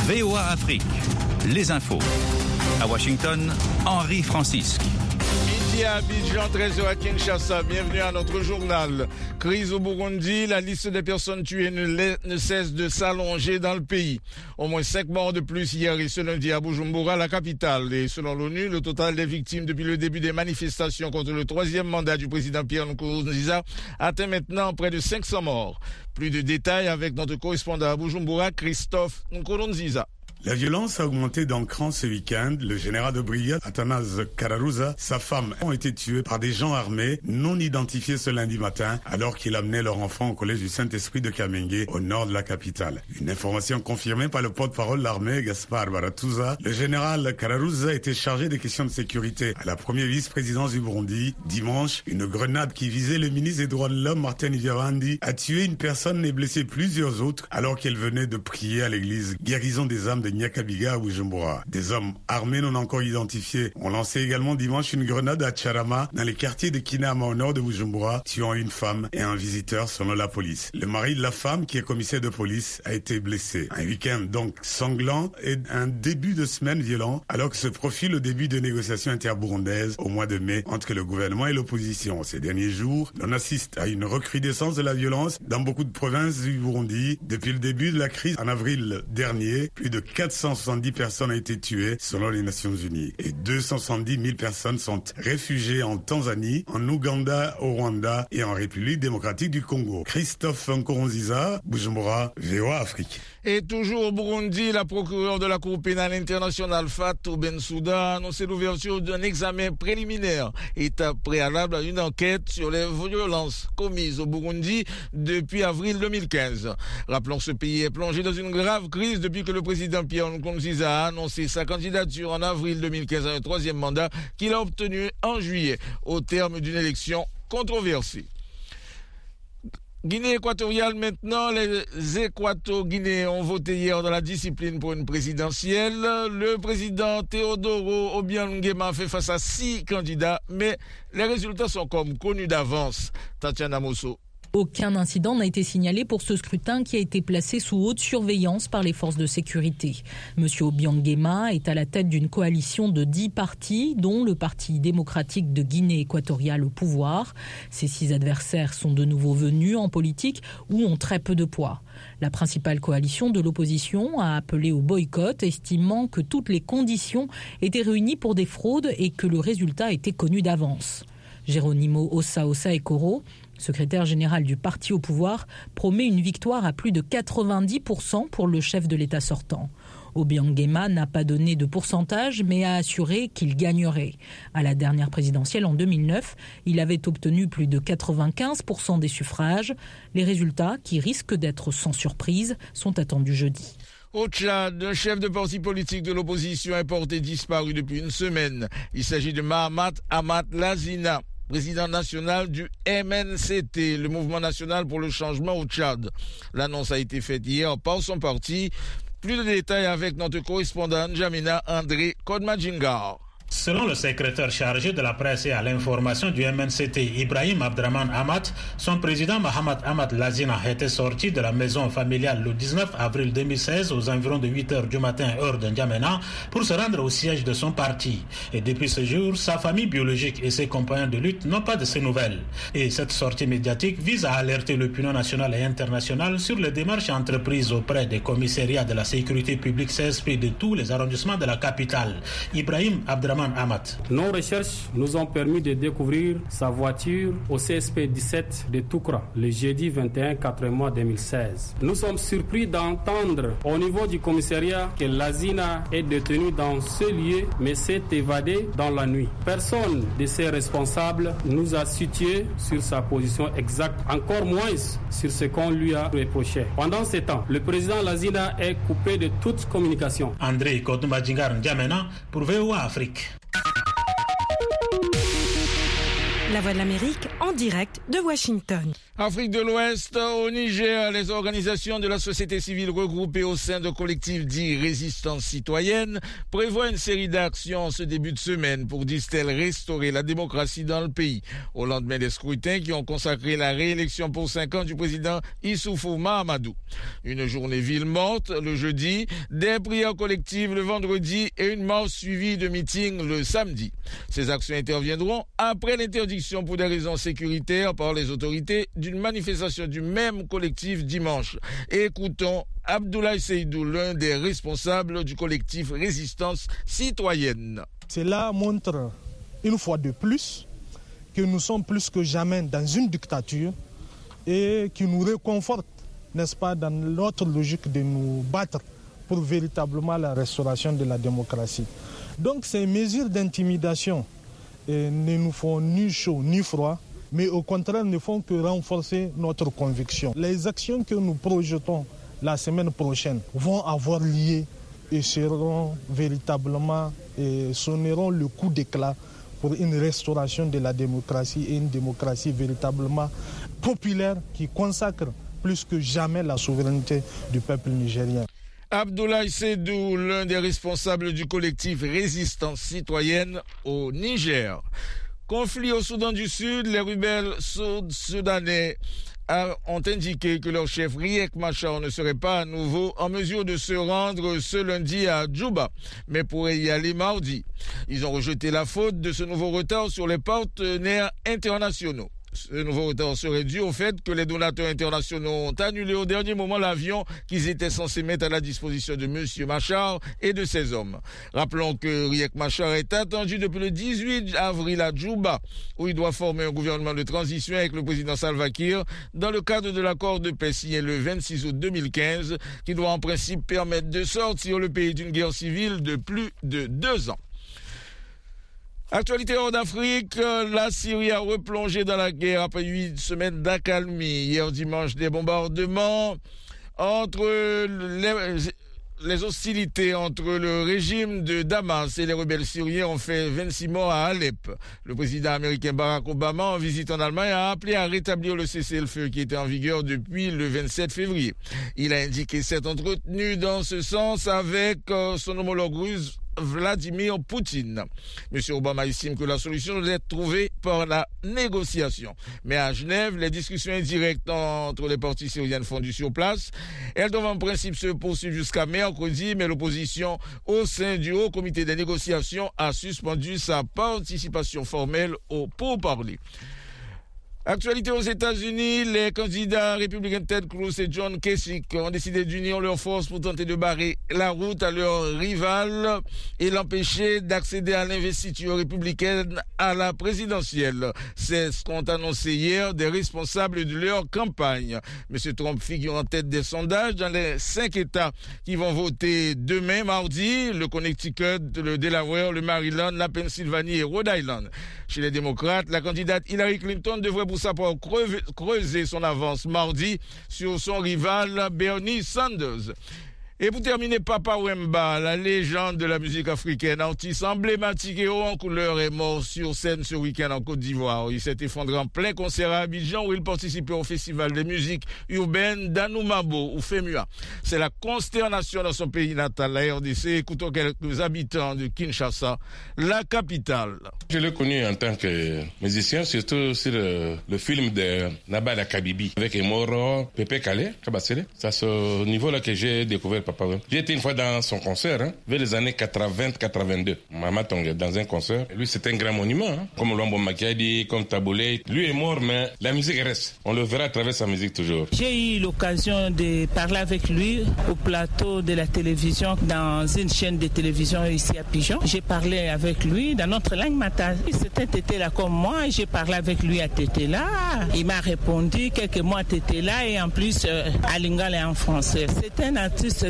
VOA Afrique, les infos. À Washington, Henri Francisque. Midi à Abidjan, 13h à Kinshasa. Bienvenue à notre journal. Crise au Burundi, la liste des personnes tuées ne cesse de s'allonger dans le pays. Au moins 5 morts de plus hier et ce lundi à Bujumbura, la capitale. Et selon l'ONU, le total des victimes depuis le début des manifestations contre le 3e mandat du président Pierre Nkurunziza atteint maintenant près de 500 morts. Plus de détails avec notre correspondant à Bujumbura, Christophe Nkurunziza. La violence a augmenté d'un cran ce week-end. Le général de brigade Athanase Kararuza, sa femme, ont été tués par des gens armés non identifiés ce lundi matin alors qu'ils amenaient leur enfant au collège du Saint-Esprit de Kamenge au nord de la capitale. Une information confirmée par le porte-parole de l'armée, Gaspard Baratuza. Le général Kararuza était chargé des questions de sécurité à la première vice-présidence du Burundi. Dimanche, une grenade qui visait le ministre des Droits de l'Homme, Martin Nivyabandi, a tué une personne et blessé plusieurs autres alors qu'elle venait de prier à l'église Guérison des âmes de Nyakabiga à Bujumbura. Des hommes armés non encore identifiés ont lancé également dimanche une grenade à Tcharama dans les quartiers de Kinama au nord de Bujumbura, tuant une femme et un visiteur selon la police. Le mari de la femme, qui est commissaire de police, a été blessé. Un week-end donc sanglant et un début de semaine violent alors que se profile le début de négociations interburundaises au mois de mai entre le gouvernement et l'opposition. Ces derniers jours, on assiste à une recrudescence de la violence dans beaucoup de provinces du Burundi. Depuis le début de la crise en avril dernier, plus de 470 personnes ont été tuées selon les Nations Unies et 270 000 personnes sont réfugiées en Tanzanie, en Ouganda, au Rwanda et en République démocratique du Congo. Christophe Nkurunziza, Bujumbura, VOA Afrique. Et toujours au Burundi, la procureure de la Cour pénale internationale Fatou Bensouda a annoncé l'ouverture d'un examen préliminaire, étape préalable à une enquête sur les violences commises au Burundi depuis avril 2015. Rappelons que ce pays est plongé dans une grave crise depuis que le président Pierre Nkurunziza a annoncé sa candidature en avril 2015 à un 3e mandat qu'il a obtenu en juillet au terme d'une élection controversée. Guinée équatoriale maintenant, les Équato-Guinéens ont voté hier dans la discipline pour une présidentielle. Le président Teodoro Obiang Nguema fait face à 6 candidats, mais les résultats sont comme connus d'avance. Tatiana Mosso. Aucun incident n'a été signalé pour ce scrutin qui a été placé sous haute surveillance par les forces de sécurité. Monsieur Obiang Nguema est à la tête d'une coalition de 10 partis, dont le Parti démocratique de Guinée équatoriale au pouvoir. Ses 6 adversaires sont de nouveau venus en politique ou ont très peu de poids. La principale coalition de l'opposition a appelé au boycott, estimant que toutes les conditions étaient réunies pour des fraudes et que le résultat était connu d'avance. Geronimo Ossa Ekoro, secrétaire général du parti au pouvoir, promet une victoire à plus de 90% pour le chef de l'État sortant. Obiang Nguema n'a pas donné de pourcentage, mais a assuré qu'il gagnerait. À la dernière présidentielle en 2009, il avait obtenu plus de 95% des suffrages. Les résultats, qui risquent d'être sans surprise, sont attendus jeudi. Au Tchad, un chef de parti politique de l'opposition est porté disparu depuis une semaine. Il s'agit de Mahamat Ahmad Lazina, président national du MNCT, le Mouvement national pour le changement au Tchad. L'annonce a été faite hier par son parti. Plus de détails avec notre correspondant N'Djamena André Kodmadjingar. Selon le secrétaire chargé de la presse et à l'information du MNCT, Ibrahim Abdraman Ahmad, son président Mahamat Ahmad Lazina était sorti de la maison familiale le 19 avril 2016 aux environs de 8h du matin, heure de N'Djamena, pour se rendre au siège de son parti. Et depuis ce jour, sa famille biologique et ses compagnons de lutte n'ont pas de ses nouvelles. Et cette sortie médiatique vise à alerter l'opinion nationale et internationale sur les démarches entreprises auprès des commissariats de la sécurité publique CSP de tous les arrondissements de la capitale. Ibrahim Abdraman Ahmad. Nos recherches nous ont permis de découvrir sa voiture au CSP 17 de Toukra le jeudi 21 mois 2016. Nous sommes surpris d'entendre au niveau du commissariat que Lazina est détenu dans ce lieu mais s'est évadé dans la nuit. Personne de ses responsables nous a situé sur sa position exacte, encore moins sur ce qu'on lui a reproché. Pendant ce temps, le président Lazina est coupé de toute communication. André Kodmadjingar N'Djamena pour VOA Afrique. La Voix de l'Amérique en direct de Washington. Afrique de l'Ouest, au Niger, les organisations de la société civile regroupées au sein de collectifs dits résistance citoyenne prévoient une série d'actions ce début de semaine pour, disent-elles, restaurer la démocratie dans le pays. Au lendemain des scrutins qui ont consacré la réélection pour 5 ans du président Issoufou Mahamadou. Une journée ville morte le jeudi, des prières collectives le vendredi et une marche suivie de meetings le samedi. Ces actions interviendront après l'interdiction pour des raisons sécuritaires par les autorités d'une manifestation du même collectif dimanche. Écoutons Abdoulaye Seydou, l'un des responsables du collectif Résistance citoyenne. Cela montre une fois de plus que nous sommes plus que jamais dans une dictature et qui nous réconforte, n'est-ce pas, dans notre logique de nous battre pour véritablement la restauration de la démocratie. Donc ces mesures d'intimidation ne nous font ni chaud ni froid, mais au contraire ne font que renforcer notre conviction. Les actions que nous projetons la semaine prochaine vont avoir lieu et seront véritablement et sonneront le coup d'éclat pour une restauration de la démocratie et une démocratie véritablement populaire qui consacre plus que jamais la souveraineté du peuple nigérien. Abdoulaye Seydou, l'un des responsables du collectif Résistance citoyenne au Niger. Conflit au Soudan du Sud, les rebelles sud-soudanais ont indiqué que leur chef Riek Machar ne serait pas à nouveau en mesure de se rendre ce lundi à Djouba, mais pourrait y aller mardi. Ils ont rejeté la faute de ce nouveau retard sur les partenaires internationaux. Ce nouveau retard serait dû au fait que les donateurs internationaux ont annulé au dernier moment l'avion qu'ils étaient censés mettre à la disposition de M. Machar et de ses hommes. Rappelons que Riek Machar est attendu depuis le 18 avril à Djouba, où il doit former un gouvernement de transition avec le président Salva Kiir dans le cadre de l'accord de paix signé le 26 août 2015, qui doit en principe permettre de sortir le pays d'une guerre civile de plus de 2 ans. Actualité hors d'Afrique, la Syrie a replongé dans la guerre après 8 semaines d'accalmie. Hier dimanche, des bombardements entre les hostilités entre le régime de Damas et les rebelles syriens ont fait 26 morts à Alep. Le président américain Barack Obama, en visite en Allemagne, a appelé à rétablir le cessez-le-feu qui était en vigueur depuis le 27 février. Il a indiqué s'être entretenu dans ce sens avec son homologue russe Vladimir Poutine. M. Obama estime que la solution doit être trouvée par la négociation. Mais à Genève, les discussions indirectes entre les parties syriennes fondues sur place, elles doivent en principe se poursuivre jusqu'à mercredi, mais l'opposition au sein du Haut Comité des négociations a suspendu sa participation formelle aux pourparlers. Actualité aux États-Unis, les candidats républicains Ted Cruz et John Kasich ont décidé d'unir leurs forces pour tenter de barrer la route à leur rival et l'empêcher d'accéder à l'investiture républicaine à la présidentielle. C'est ce qu'ont annoncé hier des responsables de leur campagne. M. Trump figure en tête des sondages dans les 5 États qui vont voter demain mardi, le Connecticut, le Delaware, le Maryland, la Pennsylvanie et Rhode Island. Chez les démocrates, la candidate Hillary Clinton devrait pour sa part creuser son avance mardi sur son rival Bernie Sanders. Et pour terminer, Papa Wemba, la légende de la musique africaine, artiste emblématique et haut en couleur, est mort sur scène ce week-end en Côte d'Ivoire. Il s'est effondré en plein concert à Abidjan où il participait au festival des musiques urbaines d'Anoumabo ou FEMUA. C'est la consternation dans son pays natal, la RDC. Écoutons quelques habitants de Kinshasa, la capitale. Je l'ai connu en tant que musicien, surtout sur le film de Nabala Kabibi avec Emoro, Pepe Kale, Kabasele. C'est à ce niveau-là que j'ai découvert Papa Wemba. J'ai été une fois dans son concert, vers les années 80-82. Mama Tongue, dans un concert. Lui, c'est un grand monument, comme Luambo Makiadi, comme Taboulé. Lui est mort, mais la musique reste. On le verra à travers sa musique toujours. J'ai eu l'occasion de parler avec lui au plateau de la télévision, dans une chaîne de télévision ici à Pigeon. J'ai parlé avec lui dans notre langue maternelle. C'était Tété-là comme moi. J'ai parlé avec lui à Tété-là. Il m'a répondu quelques mots à Tété-là et en plus à Lingala en français. C'est un artiste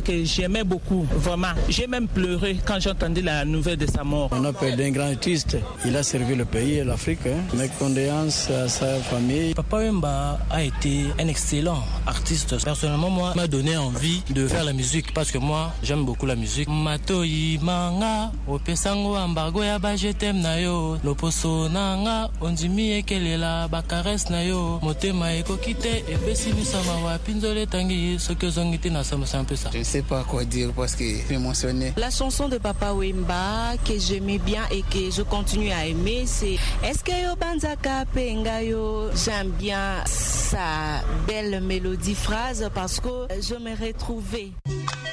que j'aimais beaucoup, vraiment. J'ai même pleuré quand j'ai entendu la nouvelle de sa mort. On a perdu un grand artiste. Il a servi le pays et l'Afrique. Mes condoléances à sa famille. Papa Wemba a été un excellent artiste. Personnellement, moi, m'a donné envie de faire la musique parce que moi, j'aime beaucoup la musique. Matoi manga, opesango ambago ya ba je t'aime na yo. Loposo nanga, ondimi ekelela ba caresse na yo. Motema ekokite ebesi misama wa pinzole tangi soki ozongiti na sama c'est un peu ça. Je ne sais pas quoi dire parce que je suis émotionné. La chanson de Papa Wemba que j'aimais bien et que je continue à aimer, c'est Est-ce que yo banzaka penga yo? J'aime bien sa belle mélodie phrase parce que je me retrouvais.